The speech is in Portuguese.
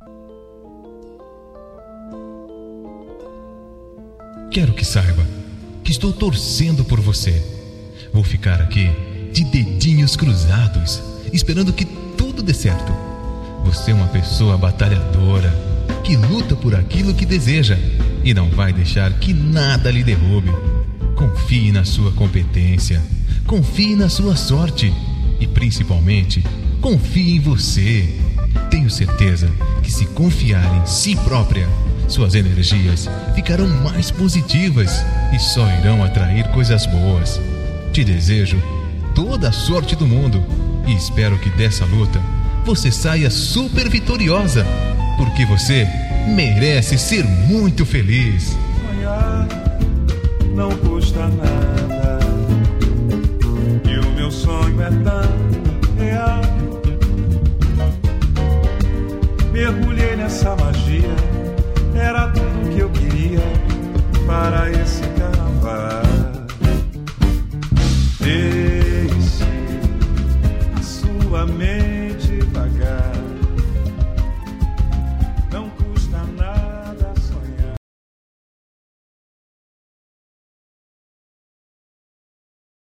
Quero que saiba que estou torcendo por você. Vou ficar aqui de dedinhos cruzados, esperando que tudo dê certo. Você é uma pessoa batalhadora, que luta por aquilo que deseja e não vai deixar que nada lhe derrube. Confie na sua competência, confie na sua sorte e, principalmente, confie em você. Tenho certeza que, se confiar em si própria, suas energias ficarão mais positivas e só irão atrair coisas boas. Te desejo toda a sorte do mundo e espero que dessa luta você saia super vitoriosa, porque você merece ser muito feliz. Sonhar não custa nada e o meu sonho é tão real. Mergulhei nessa magia, era tudo que eu queria para esse carnaval. Deixe a sua mente